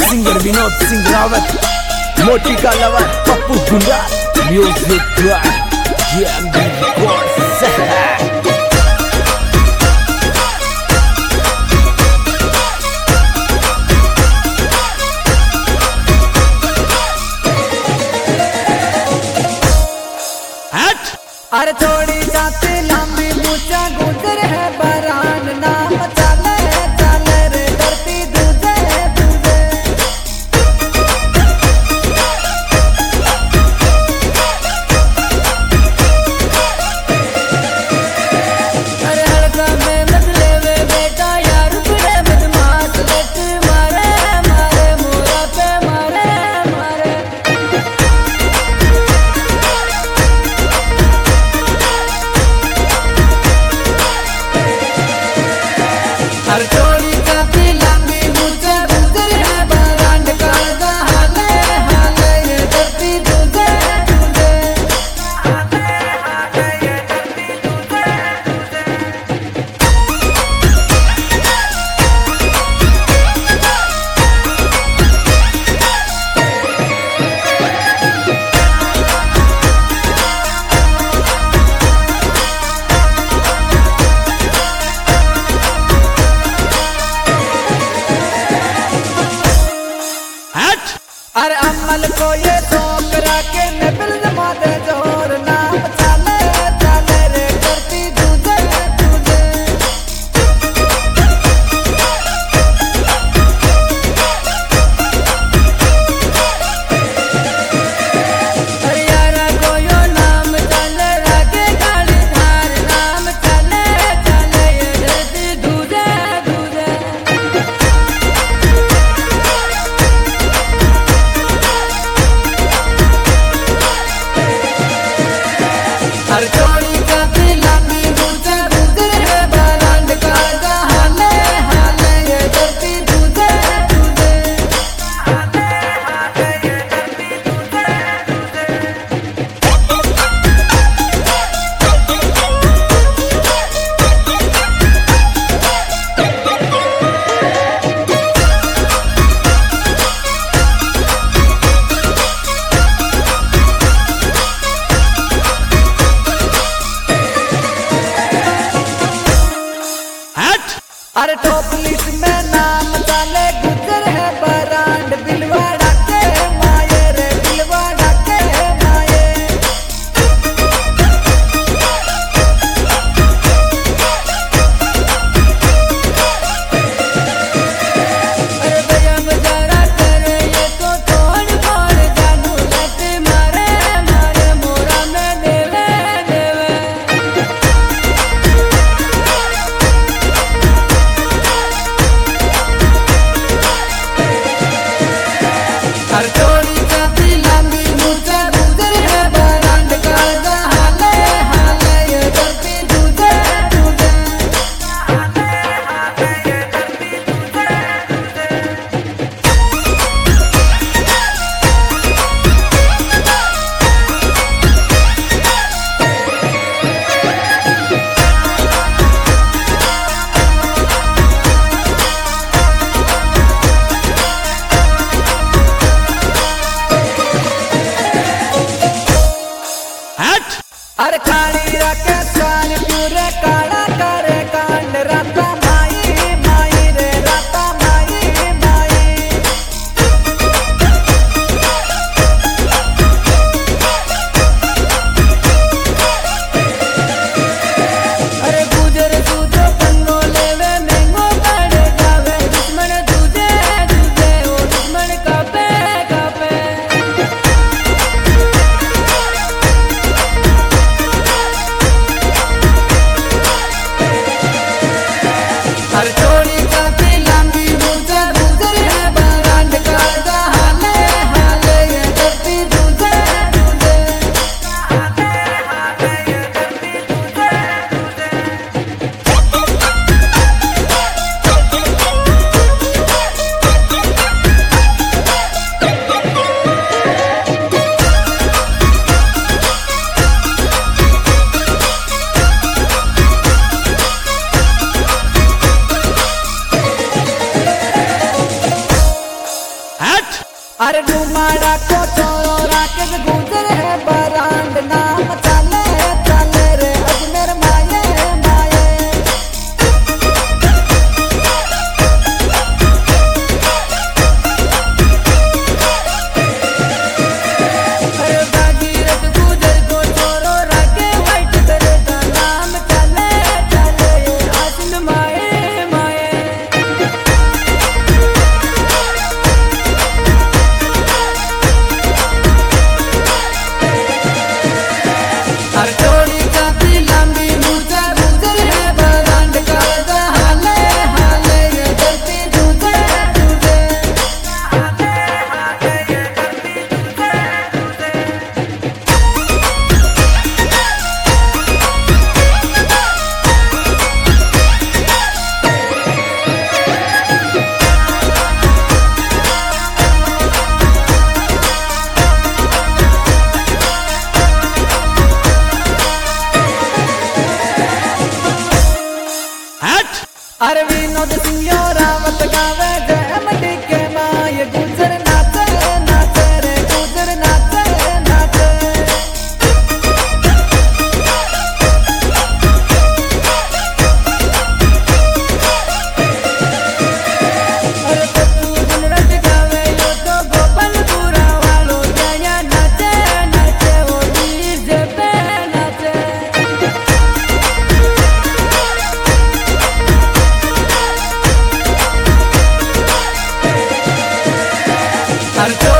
Singer Vinod Singh Rawat, मोटी का lover Pappu Gundal, music JMD records. अरे थोड़ी जाती लंबी मुझा गुजर है बरान नाम चले चले रे धरती दूजे दूजे। अरे हड़का में बदले वे बेटा यार बड़े बदमाश लेट मारे मारे मोरा पे मारे मारे। हर चोरी जाती लंबी मुझे गुजर है बरांड का हाले हाले ये धरती दूजे दूजे। हाले ये धरती दूजे अरे अमल को ये ठोकरा के नबिल जमाते जोर नाम चले चले रे करती दूजे दूजे। अरे यारा को यो नाम चले रागे गाड़ी धार नाम चले चले ये धरती दूजे दूजे। अरे डुमाड़ा को छोरो राकेश गुजर है बरांड नाम चले चले रे अजमेर माये माये। अरे भागीरथ गुजर को छोरो राके वाइट करे का नाम चले चले आसिन माये माये। हर जोड़ी काफी लंबी मुझे गुजर है बरांड का हाले हाले ये धरती तुझे तुझे हाले हाले ये धरती तुझे अरे विनोद सिंह रावत गावे जय मटी के माँ ये गुजर नाचे नाचे रे गुजर नाचे नाचे। अरे पप्पू गुलरज गावे यो तो गोपालपुरा वालो जया नाचे नाचे ओ डीजे पे नाचे। हर